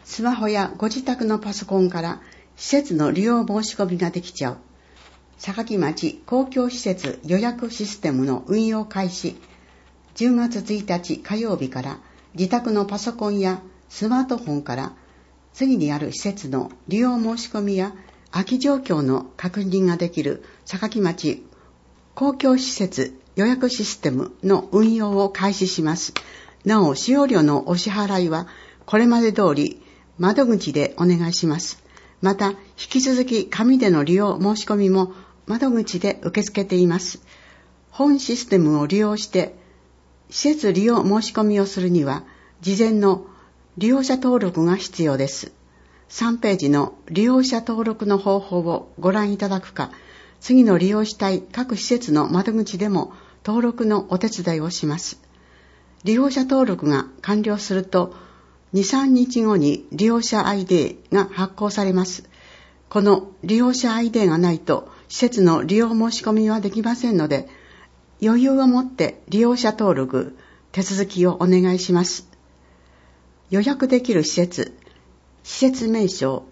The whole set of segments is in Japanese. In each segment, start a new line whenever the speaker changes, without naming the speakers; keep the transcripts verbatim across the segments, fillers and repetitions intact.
スマホやご自宅のパソコンから施設の利用申し込みができちゃう坂城町公共施設予約システムの運用開始。じゅうがつついたち火曜日から自宅のパソコンやスマートフォンから次にある施設の利用申し込みや空き状況の確認ができる坂城町公共施設予約システムの運用を開始します。なお、使用料のお支払いはこれまで通り窓口でお願いします。また、引き続き紙での利用申し込みも窓口で受け付けています。本システムを利用して施設利用申し込みをするには事前の利用者登録が必要です。さんページの利用者登録の方法をご覧いただくか、次の利用したい各施設の窓口でも登録のお手伝いをします。利用者登録が完了するとに、さんにちごに利用者 アイディー が発行されます。この利用者 アイディー がないと施設の利用申し込みはできませんので、余裕を持って利用者登録手続きをお願いします。予約できる施設、施設名称、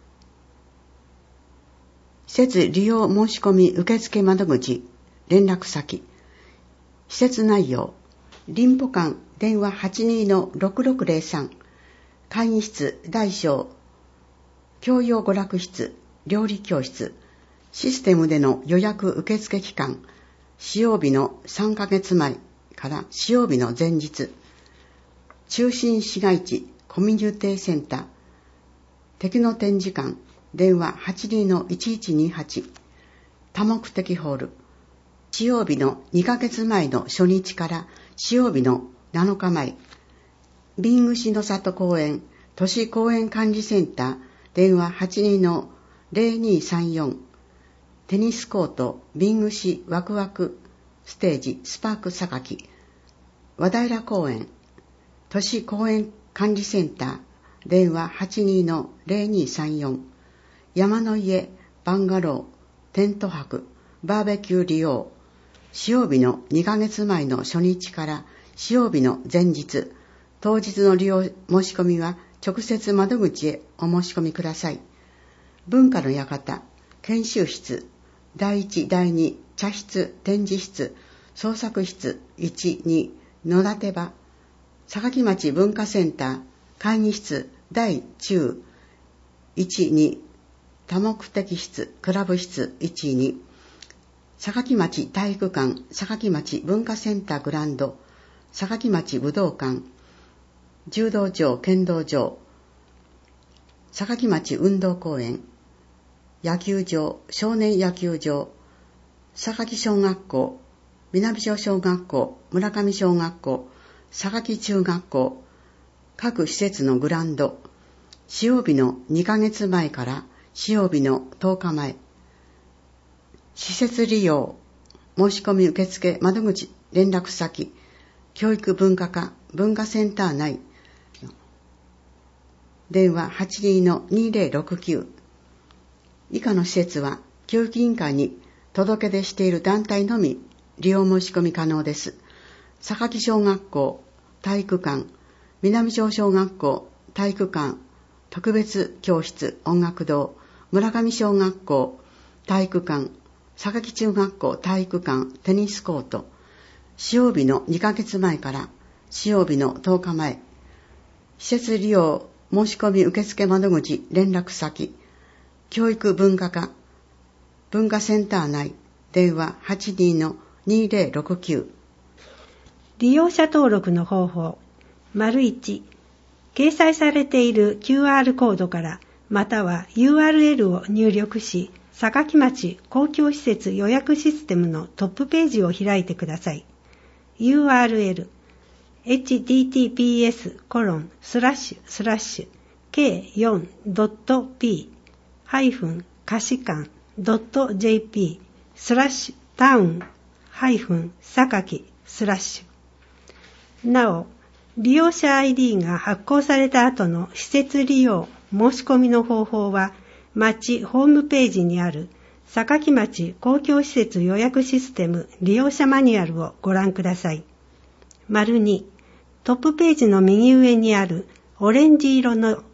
施設利用申し込み受付窓口、連絡先、施設内容、林保館電話 はちにーのろくろくぜろさん、会議室大小、教養娯楽室、料理教室、システムでの予約受付期間、使用日のさんかげつまえから使用日の前日、中心市街地コミュニティセンター、敵の展示館、電話 はちにーのいちいちにはち、多目的ホール、使用日のにかげつまえの初日から使用日のなのかまえ、ビングシの里公園都市公園管理センター、電話 はちにーのぜろにーさんよん、テニスコートビングシワクワクステージスパーク榊、和平公園都市公園管理センター、電話 はちにーのぜろにーさんよん、山の家バンガローテント泊バーベキュー利用、使用日のにかげつまえの初日から使用日の前日、当日の利用申し込みは直接窓口へお申し込みください。文化の館、研修室、だいいち、だいに、茶室、展示室、創作室いち、に、野立場、坂城町文化センター、会議室、大中、いち、に、多目的室、クラブ室いち、に、坂城町体育館、坂城町文化センターグランド、坂城町武道館、柔道場、剣道場、坂城町運動公園、野球場、少年野球場、坂城小学校、南小小学校、村上小学校、坂城中学校、各施設のグランド、使用日のにかげつまえから使用日のとおかまえ、施設利用、申し込み受付窓口連絡先、教育文化課文化センター内、電話 はちにーのにぜろろくきゅう、以下の施設は教育委員会に届け出している団体のみ利用申し込み可能です。坂城小学校体育館、南小小学校体育館特別教室音楽堂、村上小学校体育館、坂城中学校体育館テニスコート、使用日のにかげつまえから使用日のとおかまえ、施設利用申し込み受付窓口連絡先、教育文化課文化センター内、電話 はちにーのにぜろろくきゅう。
利用者登録の方法。丸いち、掲載されている キューアール コードからまたは ユーアールエル を入力し、坂城町公共施設予約システムのトップページを開いてください。ユーアールエル エイチティーティーピーエスコロンスラッシュスラッシュケーよんドットピーハイフン貸し館ドットジェーピースラッシュタウンハイフン榊スラッシュ。なお、利用者 アイディー が発行された後の施設利用申し込みの方法は、町ホームページにある坂城町公共施設予約システム利用者マニュアルをご覧ください。丸に、トップページの右上にあるオレンジ色の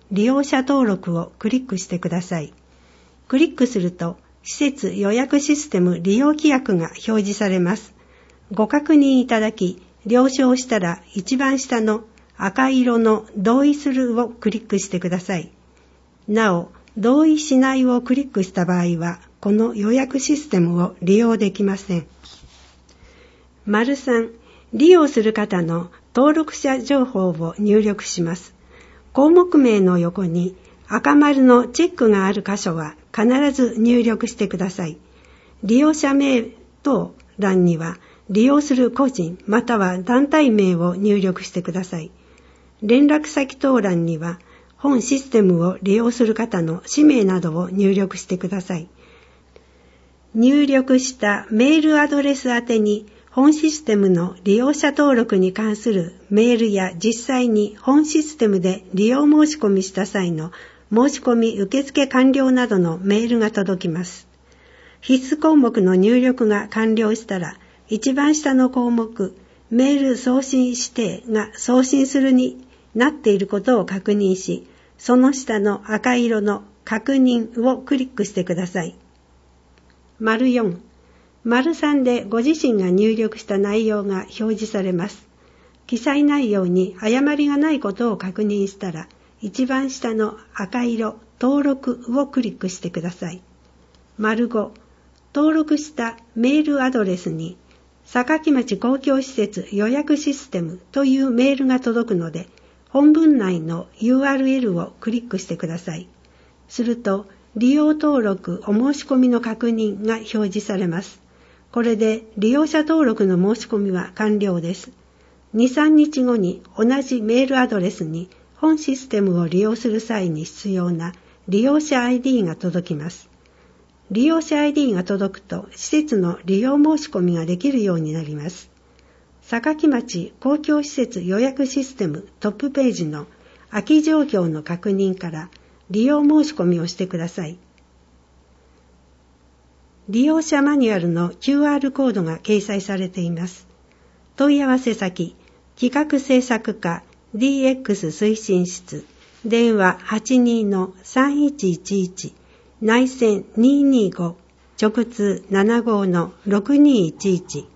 利用者登録をクリックしてください。クリックすると、施設予約システム利用規約が表示されます。ご確認いただき、了承したら一番下の赤色の同意するをクリックしてください。なお、同意しないをクリックした場合は、この予約システムを利用できません。丸さん、利用する方の登録者情報を入力します。項目名の横に赤丸のチェックがある箇所は必ず入力してください。利用者名等欄には利用する個人または団体名を入力してください。連絡先等欄には本システムを利用する方の氏名などを入力してください。入力したメールアドレス宛てに本システムの利用者登録に関するメールや実際に本システムで利用申し込みした際の申し込み受付完了などのメールが届きます。必須項目の入力が完了したら、一番下の項目、メール送信指定が送信するになっていることを確認し、その下の赤色の確認をクリックしてください。丸よん、丸さんでご自身が入力した内容が表示されます。記載内容に誤りがないことを確認したら、一番下の赤色登録をクリックしてください。丸ご、登録したメールアドレスに坂城町公共施設予約システムというメールが届くので、本文内の ユーアールエル をクリックしてください。すると、利用登録お申し込みの確認が表示されます。これで利用者登録の申し込みは完了です。に、さんにちごに同じメールアドレスに本システムを利用する際に必要な利用者 アイディー が届きます。利用者 アイディー が届くと施設の利用申し込みができるようになります。坂城町公共施設予約システムトップページの空き状況の確認から利用申し込みをしてください。利用者マニュアルの キューアール コードが掲載されています。問い合わせ先、企画制作課 ディーエックス 推進室、電話 はちにーのさんいちいちいち、内線にーにーご、直通 ななごーのろくにーいちいち。